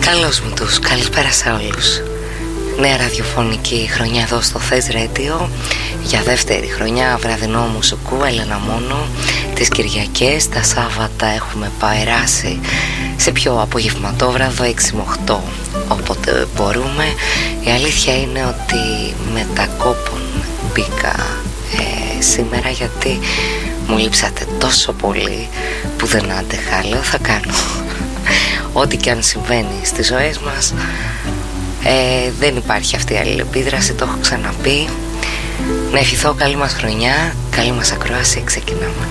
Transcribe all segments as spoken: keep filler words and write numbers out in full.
Καλώς μου τους, καλησπέρα σε όλους. Νέα ραδιοφωνική χρονιά εδώ στο Θες Radio. Για δεύτερη χρονιά βραδινό μουσικού, Έλενα μόνο. Τις Κυριακές, τα Σάββατα έχουμε περάσει σε πιο απογευματόβραδο, έξι με οκτώ, όποτε μπορούμε. Η αλήθεια είναι ότι με τα κόπων μπήκα ε, σήμερα, γιατί μου λείψατε τόσο πολύ που δεν άντεχα. Λέω θα κάνω ό,τι και αν συμβαίνει στις ζωές μας, ε, δεν υπάρχει αυτή η αλληλεπίδραση, το έχω ξαναπεί. Να ευχηθώ καλή μας χρονιά, καλή μας ακρόαση, ξεκινάμε.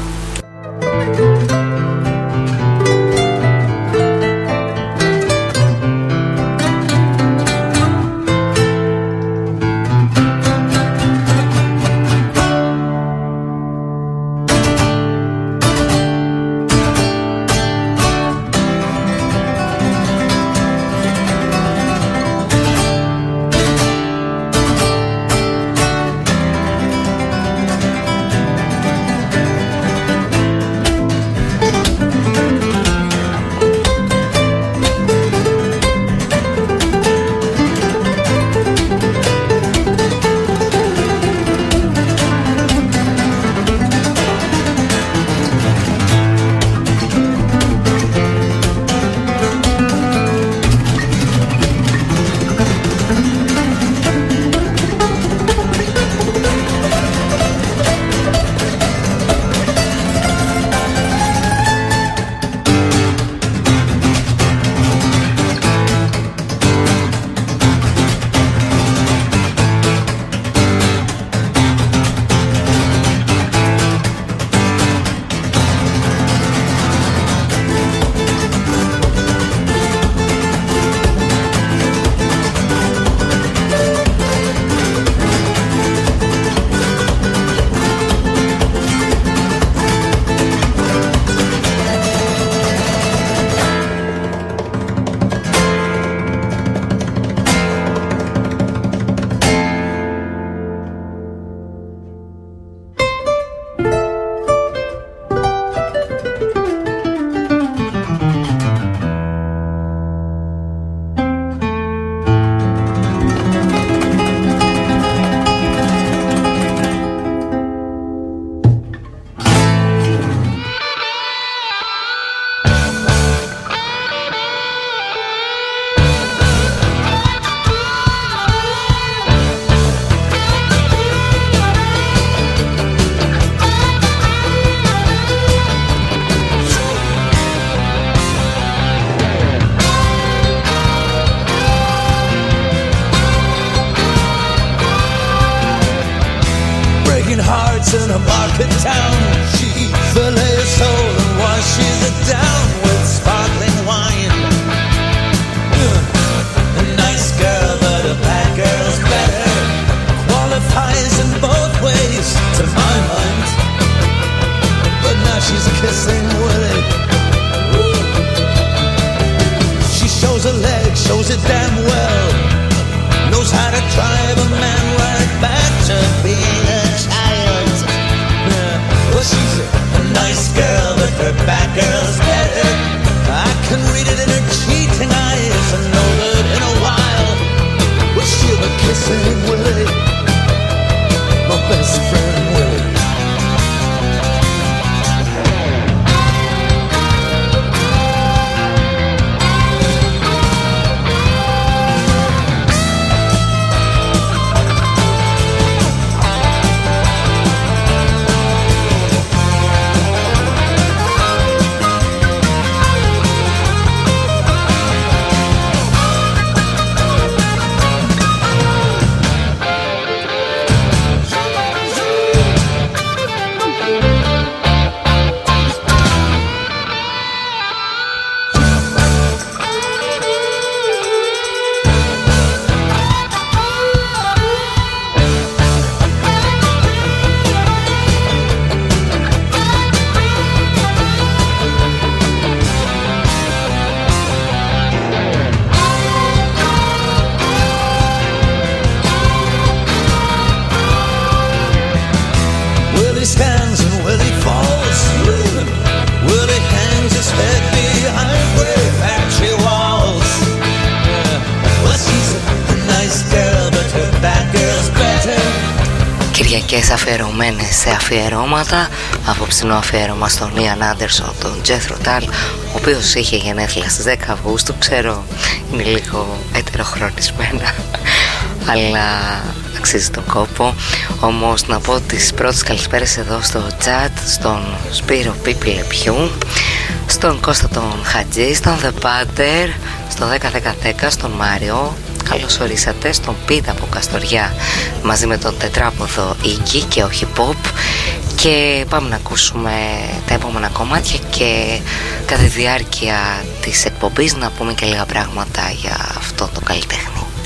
Κυριακές αφιερωμένες σε αφιερώματα. Απόψινό αφιέρωμα στον Ιαν Άντερσον, τον Τζέθρο Τάλ, ο οποίος είχε γενέθλια στις δέκα Αυγούστου. Ξέρω, είναι λίγο ετεροχρονισμένα, αλλά αξίζει τον κόπο. Όμως να πω τις πρώτες καλησπέρες εδώ στο chat, στον Σπύρο Πίπη Λεπιού, στον Κώστα τον Χατζή, στον The Pater, στον δέκα δέκα δέκα, στον Μάριο. Καλώς ορίσατε στον Πίτα από Καστοριά, μαζί με τον τετράποδο Iggy και όχι Pop. Και πάμε να ακούσουμε τα επόμενα κομμάτια και κατά τη διάρκεια της εκπομπής να πούμε και λίγα πράγματα για αυτό το καλλιτέχνη.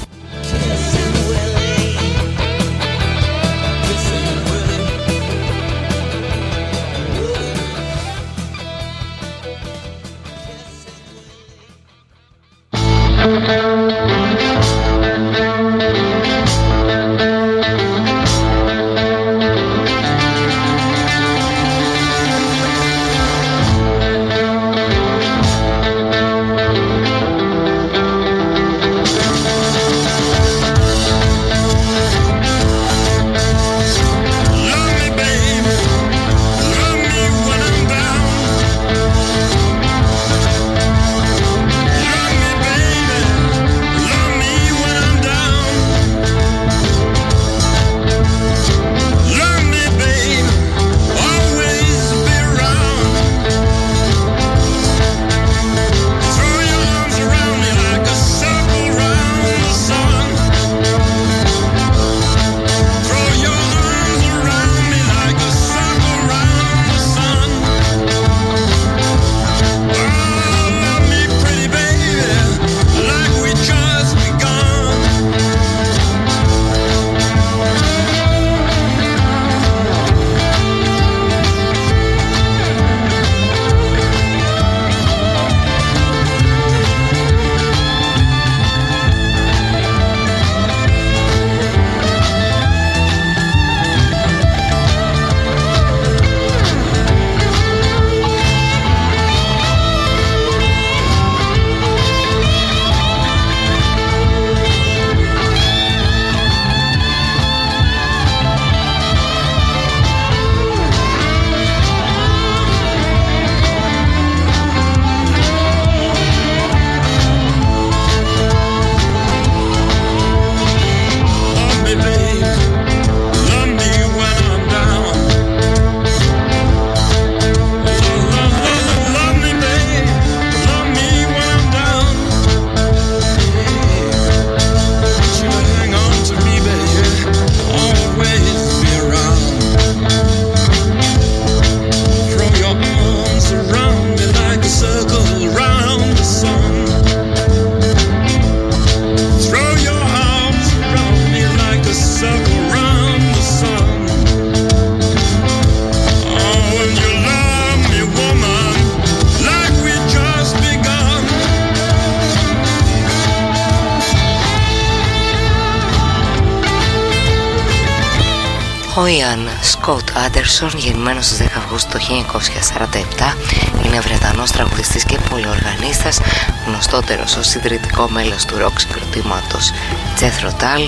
Ο Ιαν Σκοτ Άντερσον, γεννημένος στις δέκα Αυγούστου το χίλια εννιακόσια σαράντα επτά, είναι Βρετανός τραγουδιστής και πολυοργανίστας, γνωστότερος ως ιδρυτικό μέλος του ροκ συγκροτήματος Jethro Tull.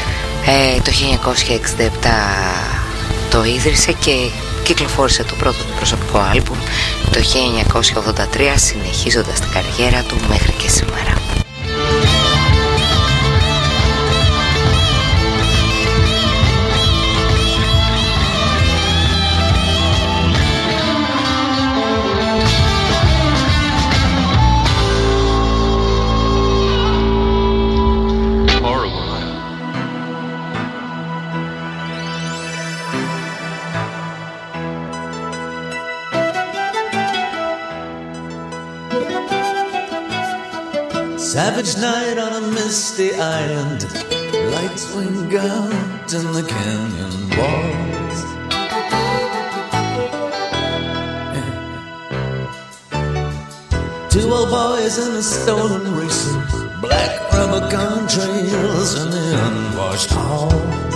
Ε, το χίλια εννιακόσια εξήντα επτά το ίδρυσε και κυκλοφόρησε το πρώτο του προσωπικό άλμπουμ το χίλια εννιακόσια ογδόντα τρία, συνεχίζοντας την καριέρα του μέχρι και σήμερα. Savage night on a misty island, lights wing out in the canyon walls. Two old boys in a stolen racer, black rubber contrails in the unwashed halls.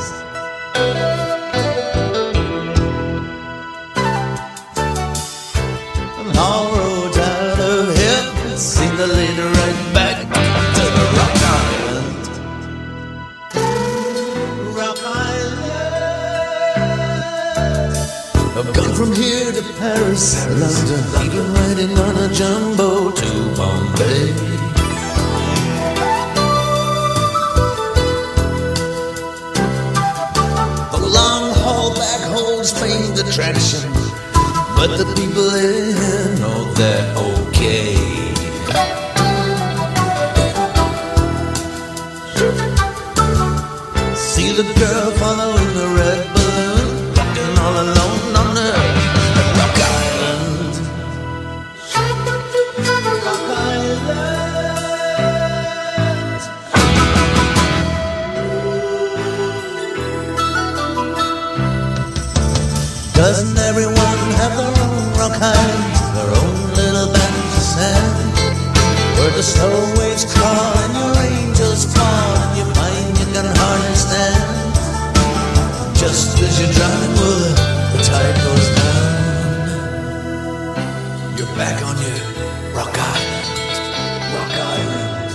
And all roads out of here seem to lead right back to the Rock Island. Rock Island. from here to Paris, London, even riding on a jumbo to Bombay. The long haul back holds famed attraction, but the people here know they're okay. See the girl following the red balloon, rocking all alone on the Rock Island. Rock Island. Doesn't everyone have their own Rock Island, their own little band of sand, where the slow waves crawl and your angels fall and you find you can hardly stand? Just as you're driving wood, the tide goes down. You're back on your Rock Island, Rock Island.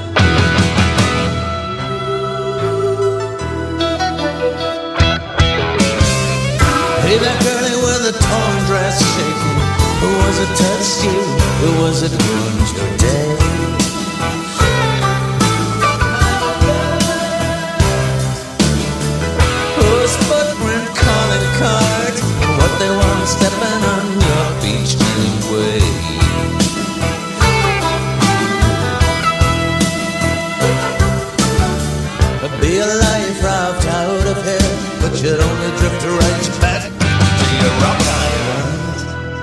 Hey, that girlie with the torn dress shaking, who was it touched you? Who was it ruined your day? Whose footprint calling card? What they want stepping on your beach anyway? Be a life raft out of here, but you'd only drift right back to your Rock Island.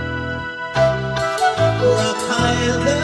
Rock Island.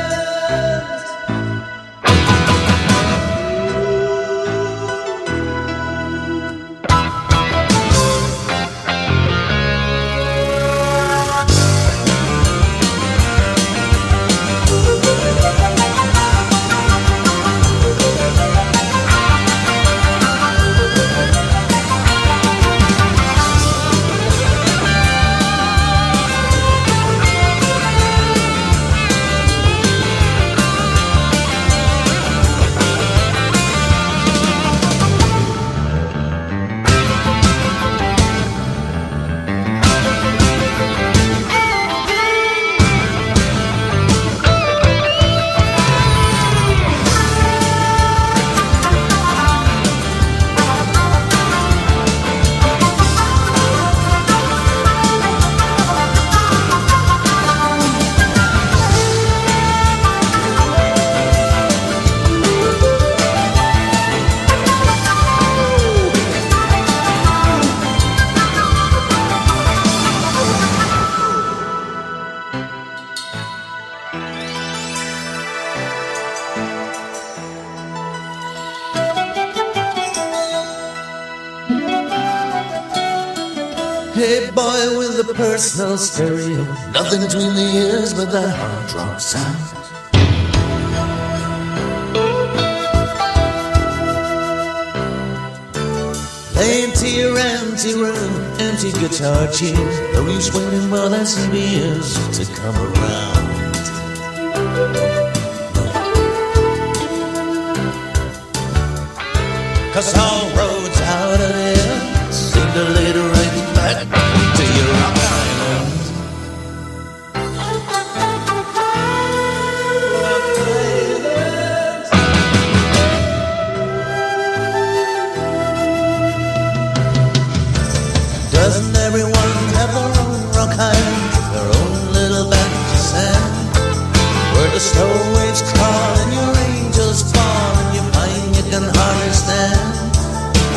Hey boy with the personal stereo, nothing between the ears but that hard rock sound. Playing to your empty room, empty guitar tunes, no use waiting while that C B is to come around. Cause all roads out of here seem to lead right back to your Rock Island. Rock Island. Doesn't everyone have their own Rock Island, their own little band of sand, where the slow waves crawl and your angels fall and you find you can hardly stand?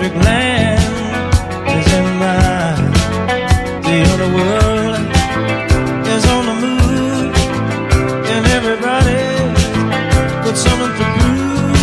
electric land is in mine. The other world is on the move, and everybody got something to prove.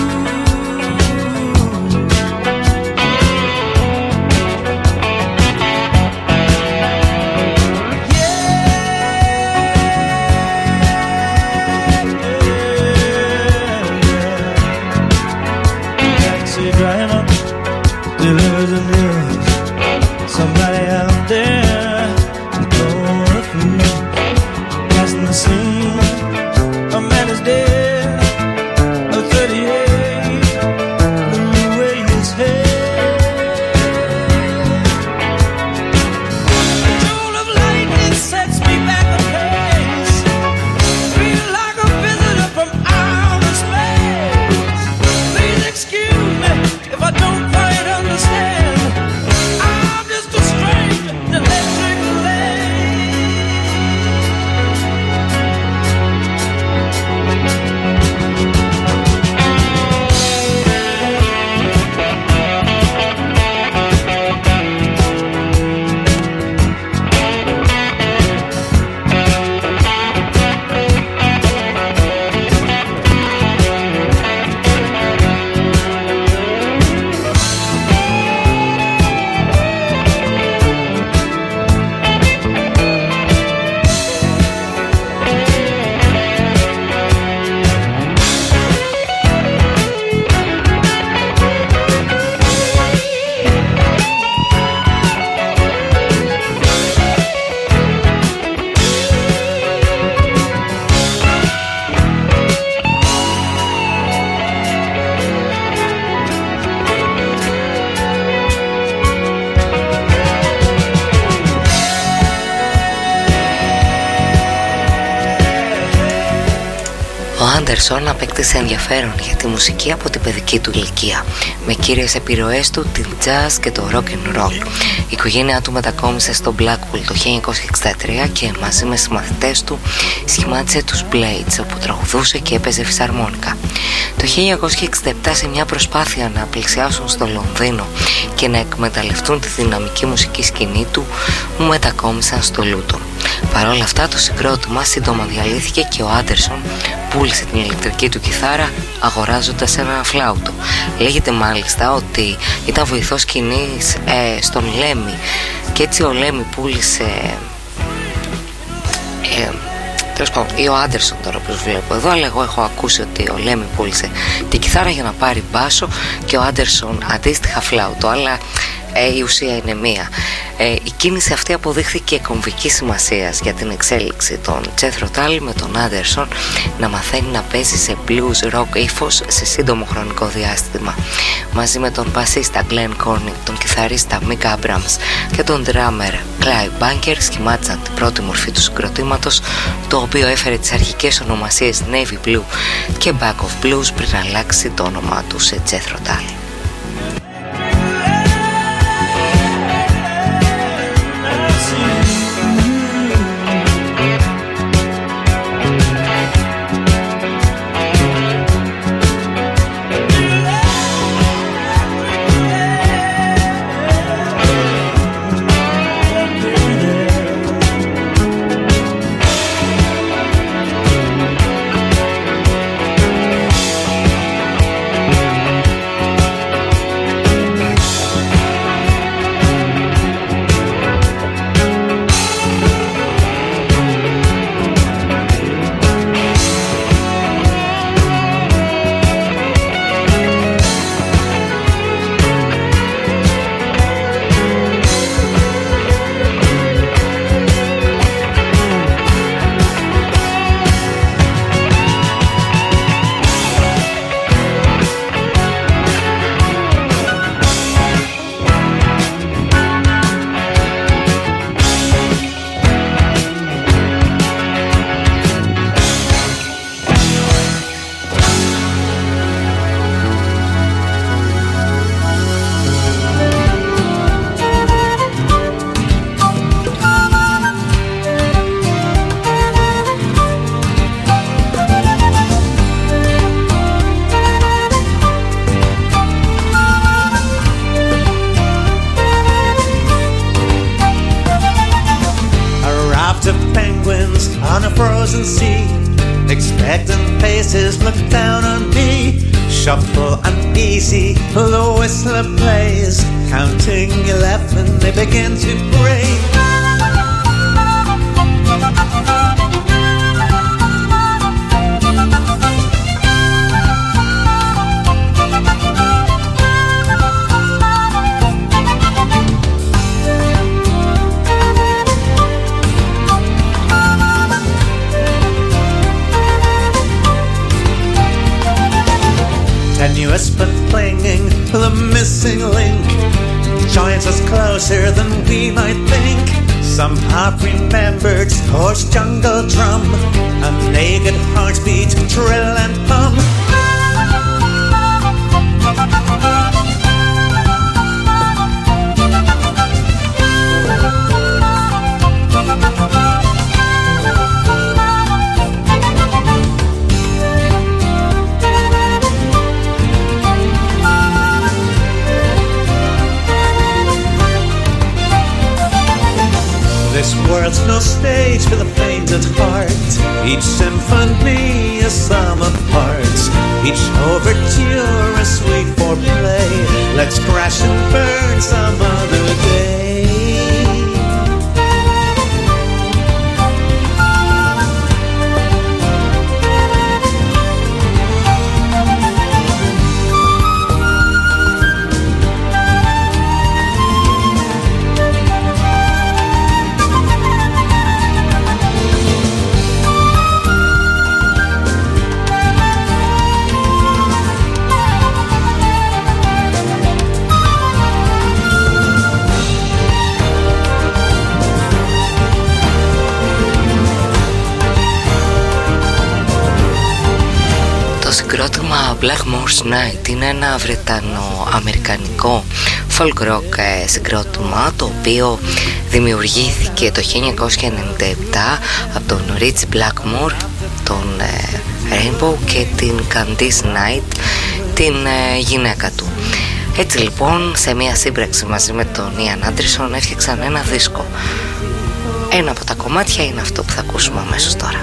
Driver delivers the news. Somebody out there is blowing a fuse. Passing the scene, a man is dead. A thirty-eight blew away his head. A jolt of lightning sets me back a pace. Feel like a visitor from outer space. Please excuse me if I don't quite understand. I'm just a stranger, the electric Άντερσον απέκτησε ενδιαφέρον για τη μουσική από την παιδική του ηλικία, με κύριες επιρροές του την jazz και το rock and roll. Η οικογένειά του μετακόμισε στο Blackpool το χίλια εννιακόσια εξήντα τρία και μαζί με συμμαθητές του σχημάτισε τους Blades, όπου τραγουδούσε και έπαιζε φυσαρμόνικα. Το χίλια εννιακόσια εξήντα επτά, σε μια προσπάθεια να πλησιάσουν στο Λονδίνο και να εκμεταλλευτούν τη δυναμική μουσική σκηνή του, μου μετακόμισαν στο Λούτον. Παρ' όλα αυτά, το συγκρότημα σύντομα διαλύθηκε και ο Άντερσον πούλησε την ηλεκτρική του κιθάρα αγοράζοντας ένα φλάουτο. Λέγεται μάλιστα ότι ήταν βοηθός σκηνής ε, στον Λέμι, και έτσι ο Λέμι πούλησε ε, τέλος πάντων, ή ο Άντερσον τώρα όπως βλέπω εδώ, αλλά εγώ έχω ακούσει ότι ο Λέμι πούλησε την κιθάρα για να πάρει μπάσο και ο Άντερσον αντίστοιχα φλάουτο, αλλά ε, η ουσία είναι μία. Ε, η κίνηση αυτή αποδείχθηκε κομβική σημασίας για την εξέλιξη των Jethro Tull, με τον Άντερσον να μαθαίνει να παίζει σε blues rock ύφος σε σύντομο χρονικό διάστημα. Μαζί με τον μπασίστα Glenn Corning, τον κιθαρίστα Mick Abrams και τον drummer Clive Bunker σχημάτισαν την πρώτη μορφή του συγκροτήματος, το οποίο έφερε τις αρχικές ονομασίες Navy Blue και Back of Blues πριν αλλάξει το όνομά του σε Jethro Tull. whistler plays, counting eleven, they begin to pray. Tenuous but clinging, the missing link joins us closer than we might think. Some have remembered hoarse jungle drum, a naked heartbeat, trill and hum. This world's no stage for the faint at heart. Each symphony a sum of parts, each overture a sweet foreplay. Let's crash and burn some other day. Το συγκρότημα Blackmore's Night είναι ένα βρετανο-αμερικανικό folk rock συγκρότημα, το οποίο δημιουργήθηκε το χίλια εννιακόσια ενενήντα επτά από τον Rich Blackmore, τον Rainbow και την Candice Night, την γυναίκα του. Έτσι λοιπόν, σε μια σύμπραξη μαζί με τον Ian Anderson έφτιαξαν ένα δίσκο. Ένα από τα κομμάτια είναι αυτό που θα ακούσουμε αμέσως τώρα.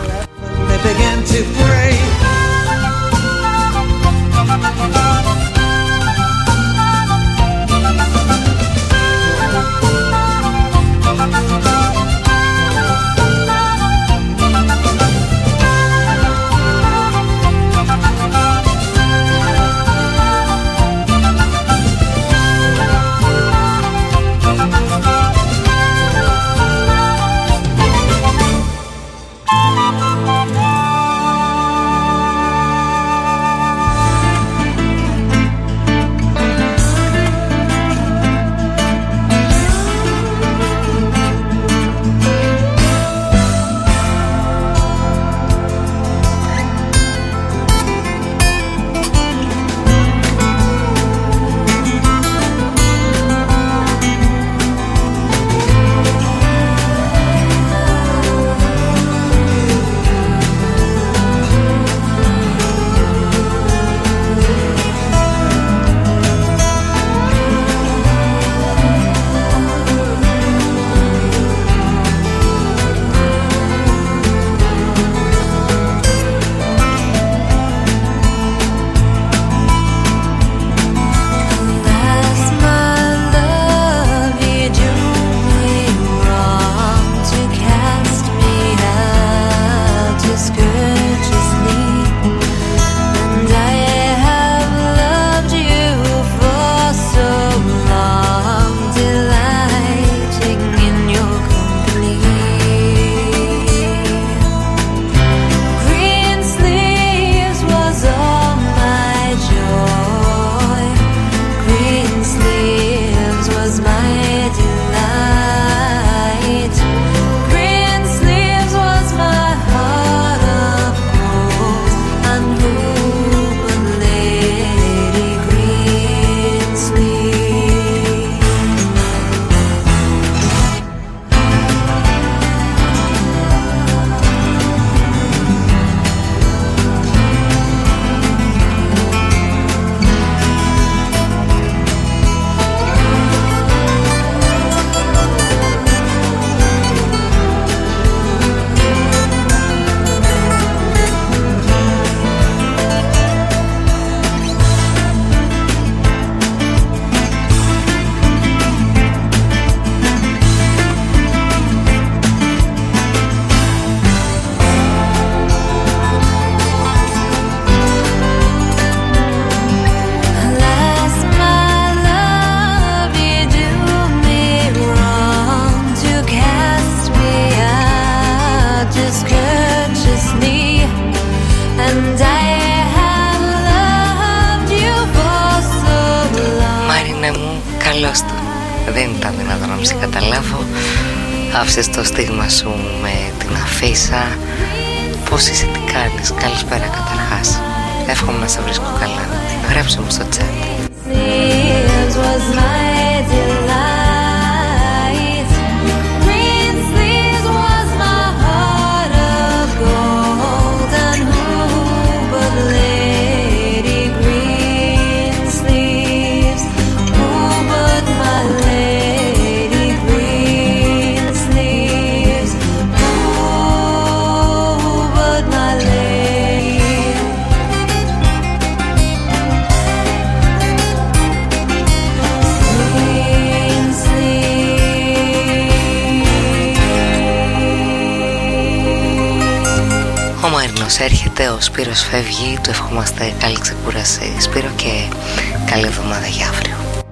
μου, καλώς το. Δεν ήταν δυνατόν να μην σε καταλάβω. Άφησες το στίγμα σου με την αφίσα. Πώς είσαι, τι κάνεις, καλησπέρα καταρχάς. Εύχομαι να σε βρίσκω καλά. Γράψε μου στο chat. Έρχεται, ο Σπύρος φεύγει, του ευχόμαστε καλή ξεκούραση Σπύρο και καλή εβδομάδα για αύριο.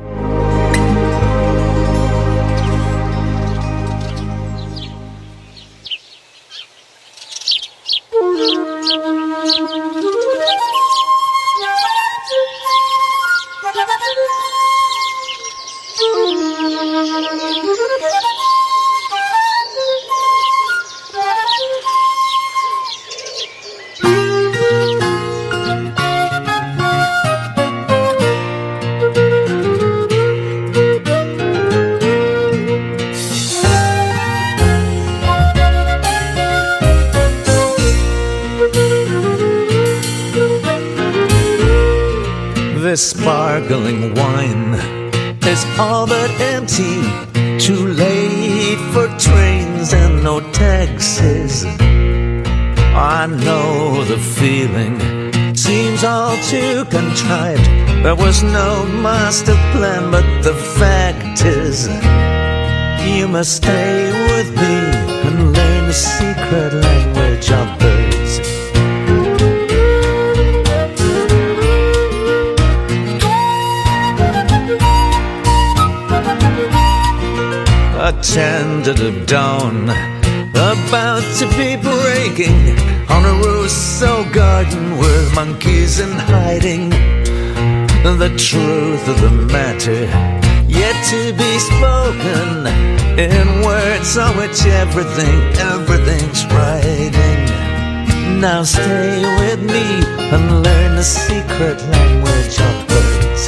This sparkling wine is all but empty. Too late for trains and no taxis. I know the feeling seems all too contrived. There was no master plan, but the fact is you must stay with me and learn the secret language of birds. A tentative dawn about to be breaking on a Rousseau garden with monkeys in hiding. The truth of the matter yet to be spoken in words on which everything, everything's writing. Now stay with me and learn the secret language of birds.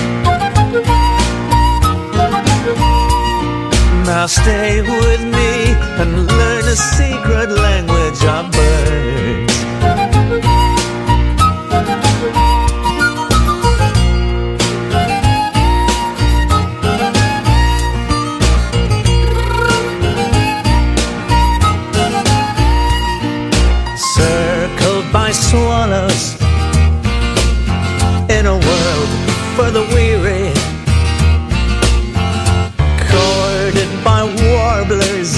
Now stay with me and learn the secret language of birds. Circled by swallows in a world for the weary, by warblers,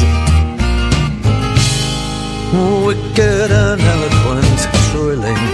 wicked and eloquent trilling.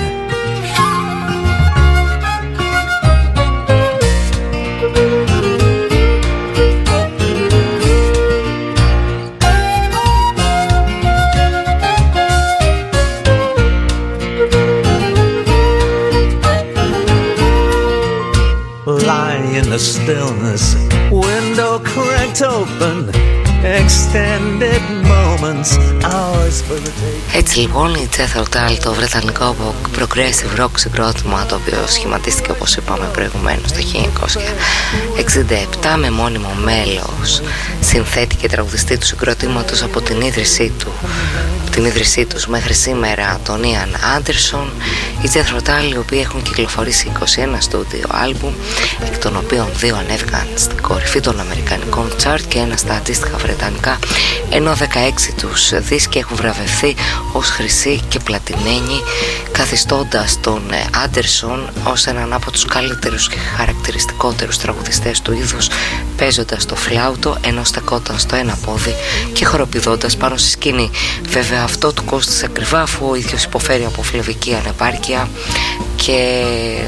Lie in the stillness, window cracked open, extended moments, hours for the day. Έτσι λοιπόν η Jethro Tull, το βρετανικό progressive rock συγκρότημα, το οποίο σχηματίστηκε όπως είπαμε προηγουμένως το χίλια εννιακόσια εξήντα επτά με μόνιμο μέλος συνθέτη και τραγουδιστή του συγκροτήματος από την ίδρυσή του την ίδρυσή τους μέχρι σήμερα, τον Ian Anderson. Οι Jethro Tull, οι οποίοι έχουν κυκλοφορήσει είκοσι ένα στούντιο άλμπουμ, εκ των οποίων δύο ανέβηκαν στην κορυφή των αμερικανικών chart και ένα στα αντίστοιχα βρετανικά, ενώ δεκαέξι τους δίσκοι έχουν βραβευθεί ως χρυσή και πλατινένοι, καθιστώντας τον Anderson ως έναν από τους καλύτερους και χαρακτηριστικότερους τραγουδιστές του είδους, παίζοντας το φλάουτο ενώ στεκόταν στο ένα πόδι και χοροπηδώντας πάνω στη σκηνή. Βέβαια αυτό του κόστησε ακριβά, αφού ο ίδιος υποφέρει από φλεβική ανεπάρκεια και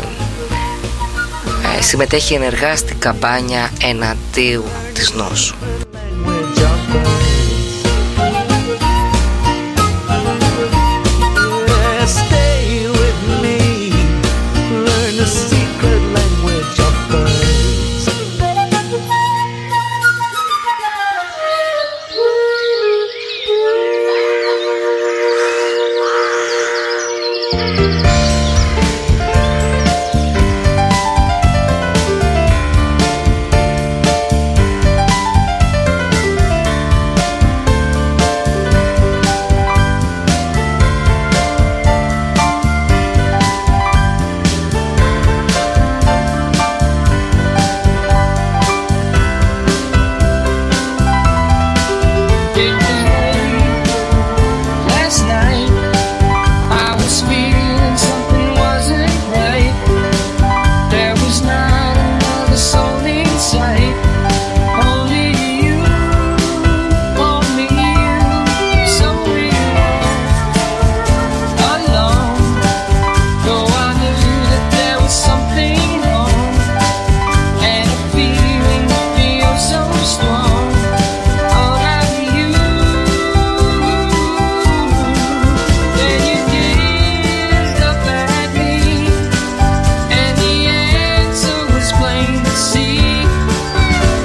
ε, συμμετέχει ενεργά στην καμπάνια εναντίου της νόσου. Stay See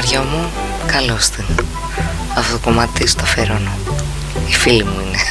γιο μου, καλώς την. Αυτό το κομμάτι στο αφιερώνω. Η φίλη μου είναι.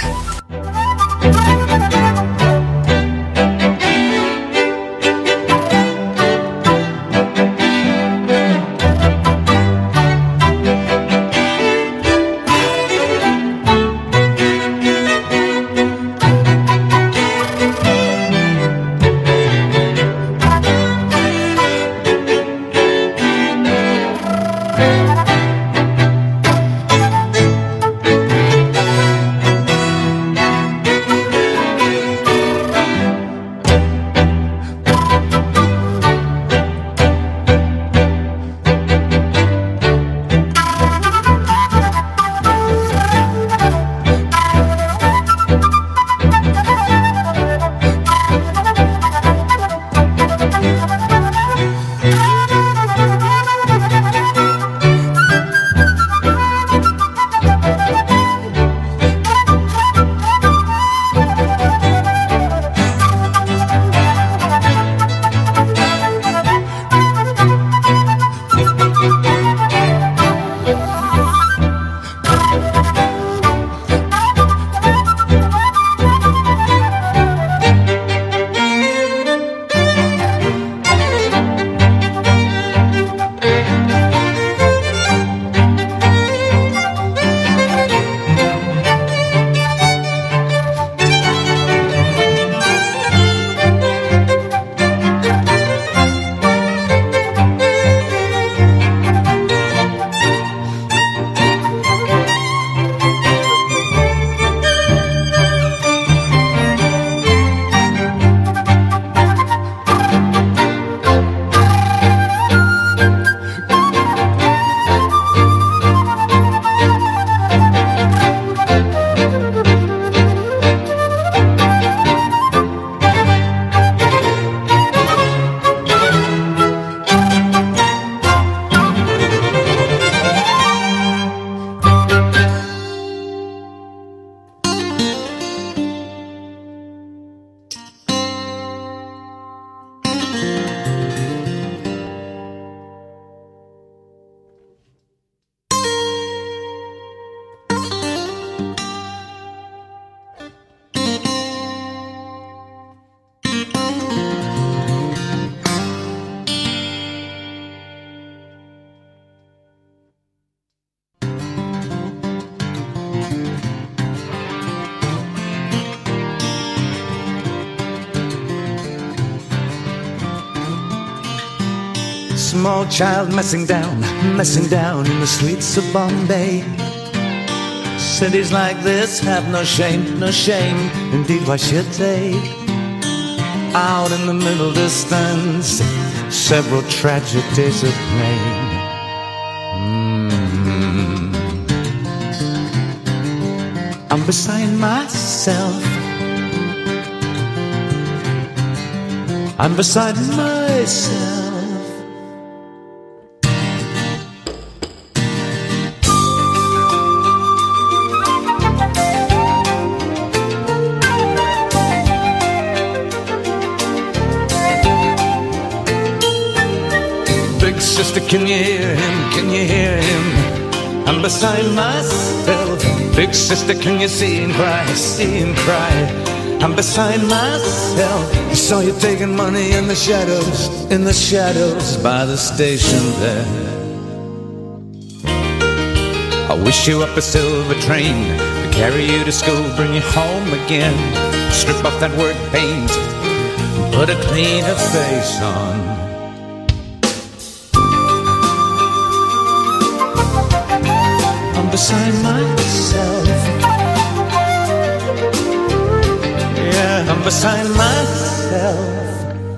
Small child messing down, messing down in the streets of Bombay. Cities like this have no shame, no shame, indeed why should they? Out in the middle distance, several tragic days of rain. Mm. I'm beside myself, I'm beside myself. Sister, can you hear him? Can you hear him? I'm beside myself. Big sister, can you see him cry? See him cry. I'm beside myself. I saw you taking money in the shadows, in the shadows by the station there. I wish you up a silver train to carry you to school, bring you home again. Strip off that work paint, put a cleaner face on. Beside myself, yeah, I'm beside myself.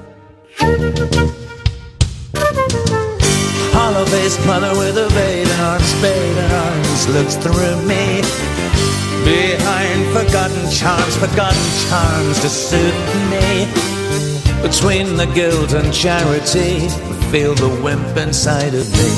Hollow-faced mother with a baby arms, baby arms, looks through me. Behind forgotten charms, forgotten charms to suit me. Between the guilt and charity, feel the wimp inside of me.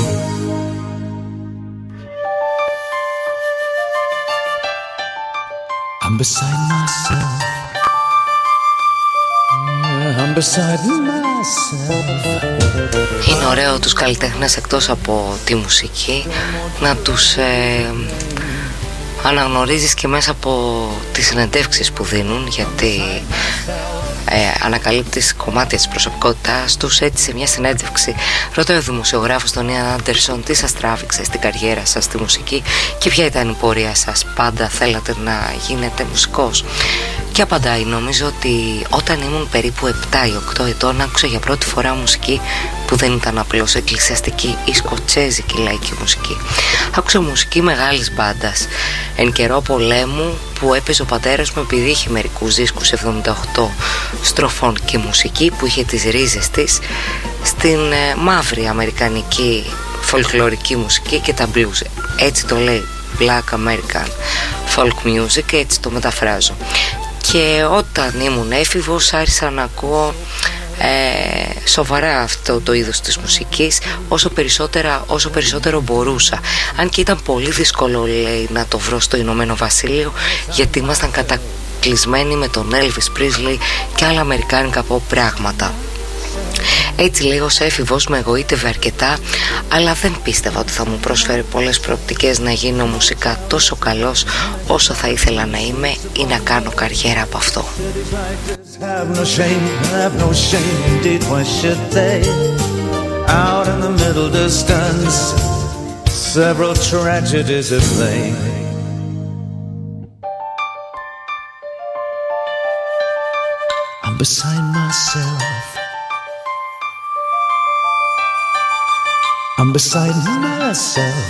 I'm beside myself, yeah. I'm beside myself. Είναι ωραίο τους καλλιτέχνες εκτός από τη μουσική να τους ε, αναγνωρίζεις και μέσα από τις συνεντεύξεις που δίνουν, γιατί ε, ανακαλύπτεις κομμάτια της προσωπικότητάς τους. Έτσι, σε μια συνέντευξη ρωτάει ο δημοσιογράφος τον Ιαν Άντερσον τι σας τράβηξε στην καριέρα σας στη μουσική και ποια ήταν η πορεία σας, πάντα θέλατε να γίνετε μουσικός? Και απαντάει, νομίζω ότι όταν ήμουν περίπου επτά ή οκτώ ετών άκουσα για πρώτη φορά μουσική που δεν ήταν απλώς εκκλησιαστική ή σκοτσέζικη λαϊκή μουσική. Άκουσα μουσική μεγάλης μπάντας εν καιρό πολέμου που έπαιζε ο πατέρας μου, επειδή είχε μερικούς δίσκους εβδομήντα οκτώ στροφών και μουσική που είχε τις ρίζες της στην ε, μαύρη αμερικανική φολκλωρική μουσική και τα blues. Έτσι το λέει, Black American Folk Music, έτσι το μεταφράζω. Και όταν ήμουν έφηβος άρχισα να ακούω ε, σοβαρά αυτό το είδος της μουσικής όσο, περισσότερα, όσο περισσότερο μπορούσα. Αν και ήταν πολύ δύσκολο, λέει, να το βρω στο Ηνωμένο Βασίλειο, γιατί ήμασταν κατακλεισμένοι με τον Elvis Presley και άλλα αμερικάνικα pop πράγματα. Έτσι, λέει, ως έφηβος με εγωίτευε αρκετά, αλλά δεν πίστευα ότι θα μου προσφέρει πολλές προοπτικές να γίνω μουσικά τόσο καλός όσο θα ήθελα να είμαι ή να κάνω καριέρα από αυτό. I'm beside myself. I'm beside myself.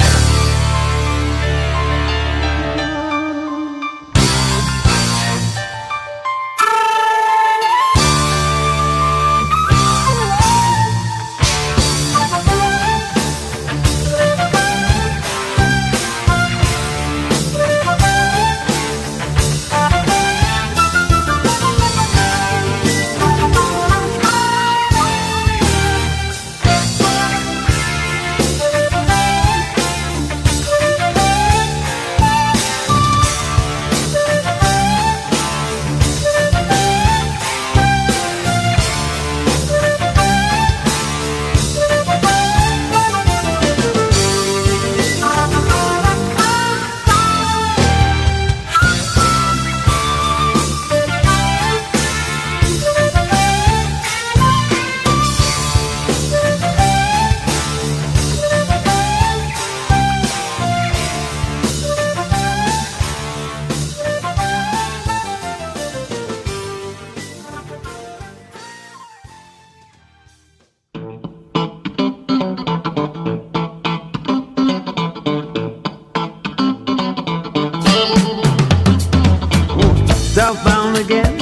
Southbound again.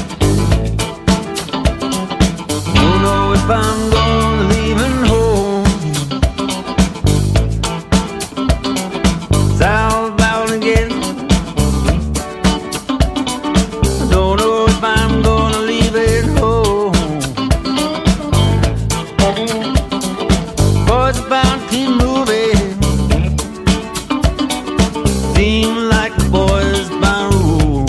Don't know if I'm gonna leaving home. Southbound again. Don't know if I'm gonna leave it home. Boys about to keep moving. Seem like the boys by rule.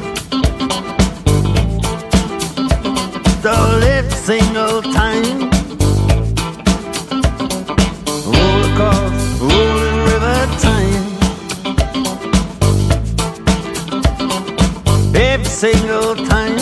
Single time roll across rolling river time. Every single time.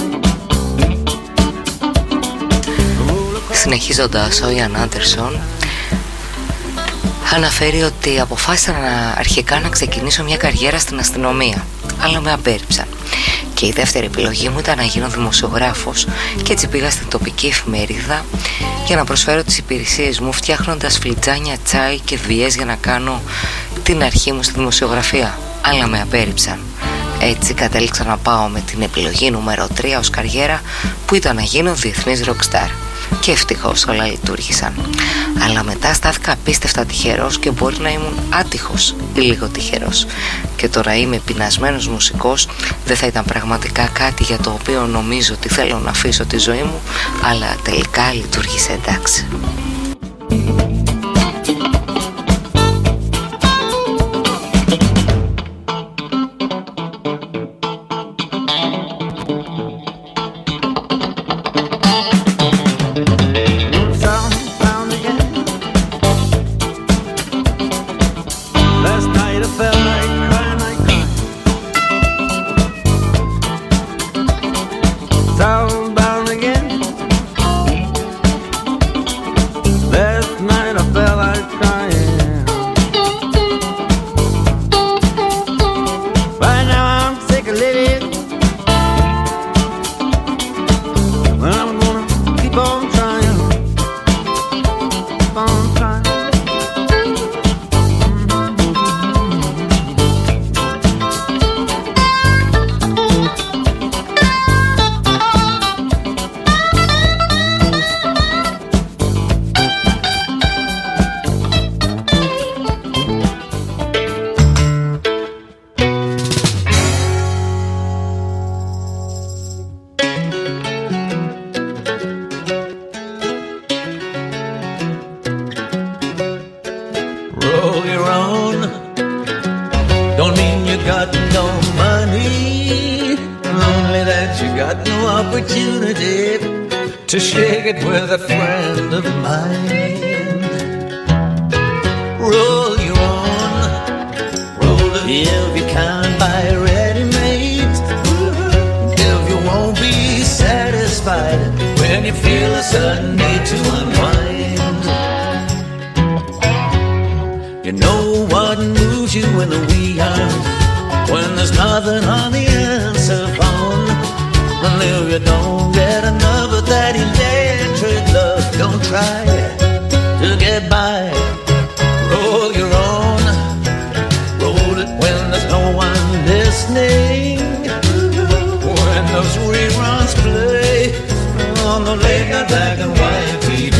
Συνεχίζοντας, ο Ιαν Άντερσον αναφέρει ότι αποφάσισα να, αρχικά να ξεκινήσω μια καριέρα στην αστυνομία, αλλά με απέρριψαν. Και η δεύτερη επιλογή μου ήταν να γίνω δημοσιογράφος, και έτσι πήγα στην τοπική εφημερίδα για να προσφέρω τις υπηρεσίες μου φτιάχνοντας φλιτζάνια τσάι και δουλειές για να κάνω την αρχή μου στη δημοσιογραφία, αλλά με απέρριψαν. Έτσι κατέληξα να πάω με την επιλογή νούμερο τρία ως καριέρα, που ήταν να γίνω διεθνής rockstar. Και ευτυχώς όλα λειτουργήσαν. Αλλά μετά στάθηκα απίστευτα τυχερός και μπορεί να ήμουν άτυχος ή λίγο τυχερός. Και τώρα είμαι πεινασμένος μουσικός, δεν θα ήταν πραγματικά κάτι για το οποίο νομίζω ότι θέλω να αφήσω τη ζωή μου, αλλά τελικά λειτουργήσε εντάξει. start crying. Right now I'm sick of living, but I'm gonna keep on trying, keep on trying. Opportunity to shake it with a friend of mine. Roll your own, roll it if you can't buy ready-made. If you won't be satisfied when you feel a sudden need to unwind. You know what moves you in the wee hours when there's nothing on the answer phone. And if you don't get enough of that electric love, don't try to get by. Roll your own, roll it when there's no one listening. When those reruns play on the late night black and white T V.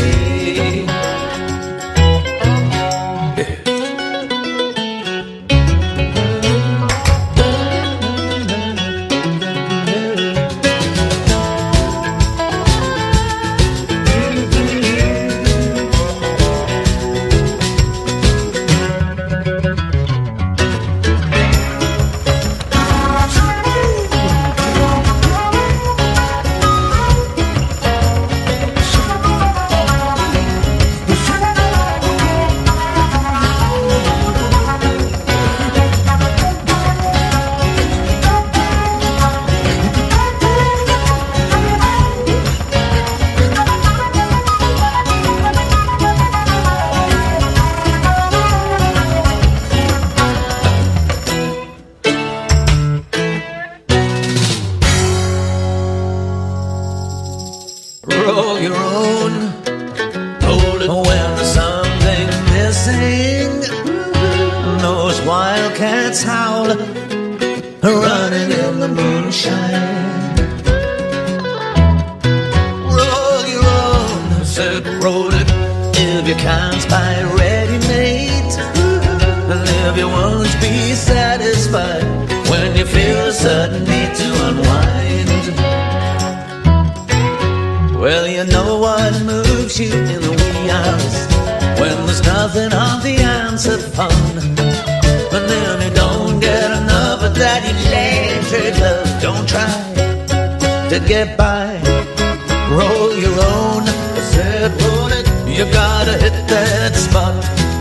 Get by, roll your own. I said, roll it, you gotta hit that spot.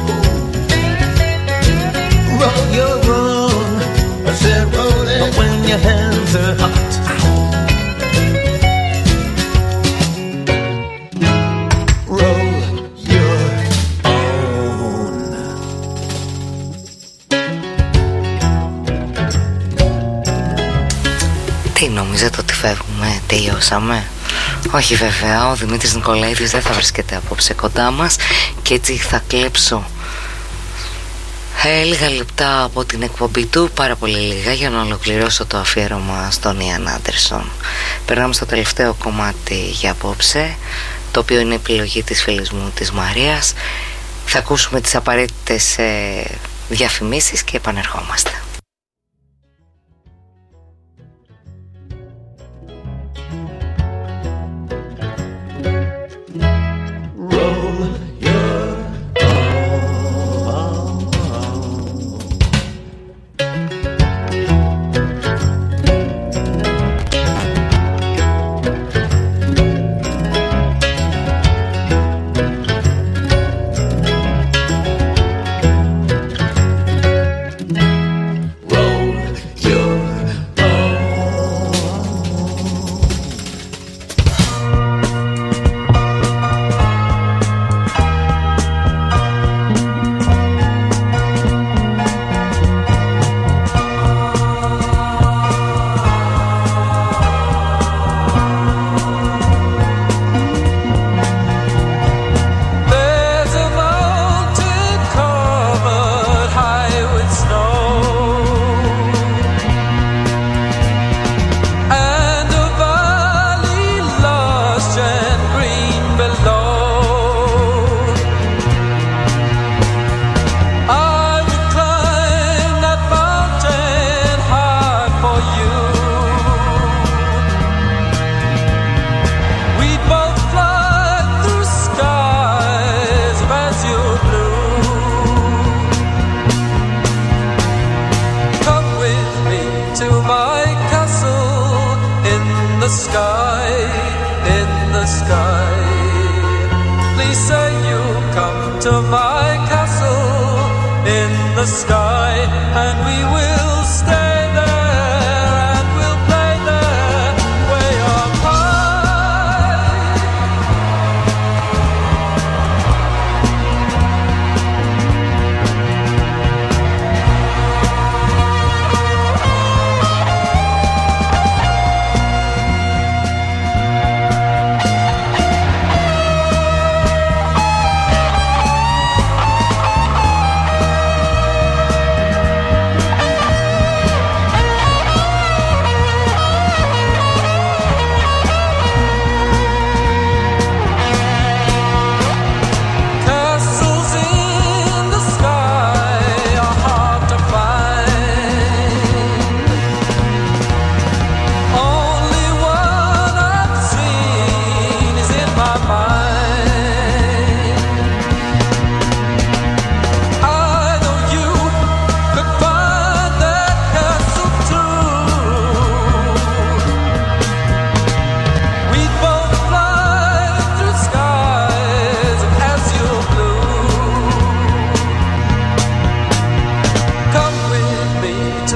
Roll your own. I said, roll it when your hands are hot. Roll your own. Τι νομίζετε ότι φεύγουμε, τελειώσαμε? Όχι βέβαια, ο Δημήτρης Νικολαίδης δεν θα βρίσκεται απόψε κοντά μας και έτσι θα κλέψω ε, λίγα λεπτά από την εκπομπή του, πάρα πολύ λίγα, για να ολοκληρώσω το αφιέρωμα στον Ιαν Άντερσον. Περνάμε στο τελευταίο κομμάτι για απόψε, το οποίο είναι επιλογή της φίλης μου της Μαρίας. Θα ακούσουμε τις απαραίτητες ε, διαφημίσεις και επανερχόμαστε. my castle in the sky, and we will stay there and we'll play there way up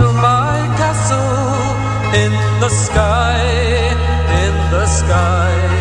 in the sky, in the sky.